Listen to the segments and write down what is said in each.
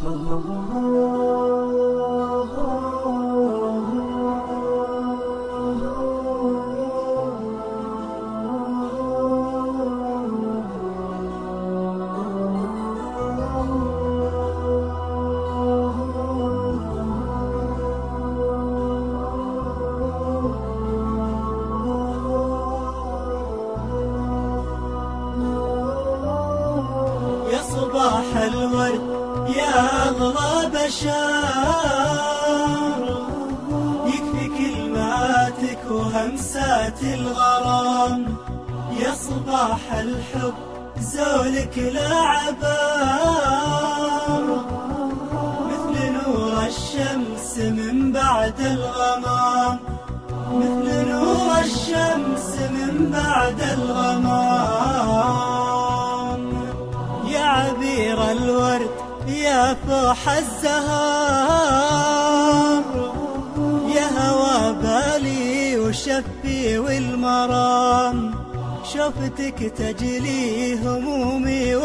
صباح الورد يا أغلى بشار، يكفي كلماتك وهمسات الغرام. يا صباح الحب زولك لا عبار، مثل نور الشمس من بعد الغمام، مثل نور الشمس من بعد الغمام. يا عبير الورد يا فوح الزهار، يا هوى بالي وشفي والمرام. شفتك تجلي همومي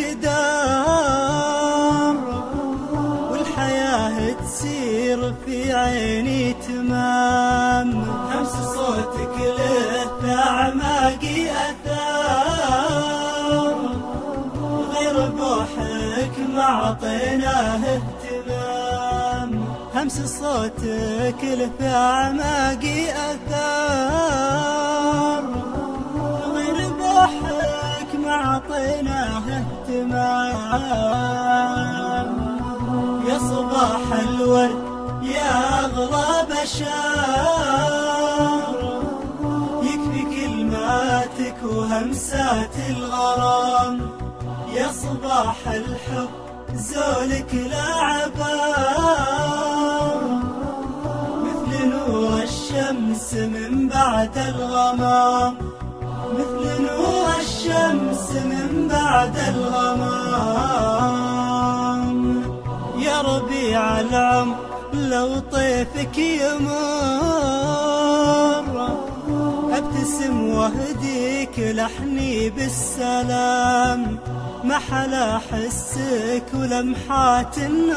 والكدار، والحياة تسير في عيني تمام. همس صوتك له في أعماقي أثار، غير بوحك ما عطيناه اهتمام. همس صوتك له في أعماقي أثار، غير بوحك ما عطيناه اهتمام. يا صباح الورد يا أغلى بشار، يكفي كلماتك وهمسات الغرام. يا صباح الحب زولك لا عبار، مثل نور الشمس من بعد الغمام، مثل نور الشمس من بعد الغمام. يا ربيع العمر لو طيفك يمر، ابتسم واهديك لحني بالسلام. محلى حسك ولمحات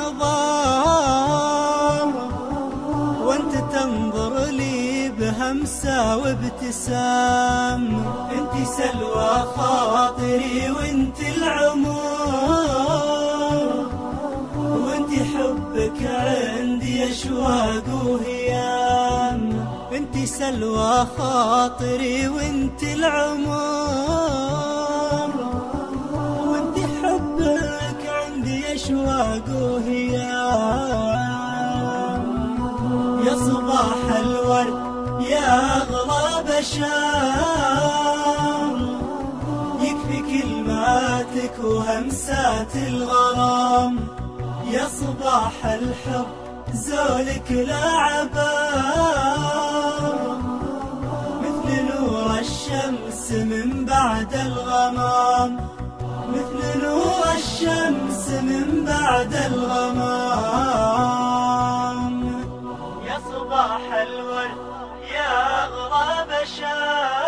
النظام، وانت تنظر لي بهمسة وابتسام. انت سلوى خاطري وانت العمر، وانت حبك عندي اشواق وهيام. انت سلوى خاطري وانت العمر، وانت حبك عندي اشواق وهيام. يا صباح الورد يا أغلى بشار، يكفي كلماتك وهمسات الغرام. يا صباح الحب زولك لا عبار، مثل نور الشمس من بعد الغمام، مثل نور الشمس من بعد الغمام. يا صباح الورد يا أغلى بشار.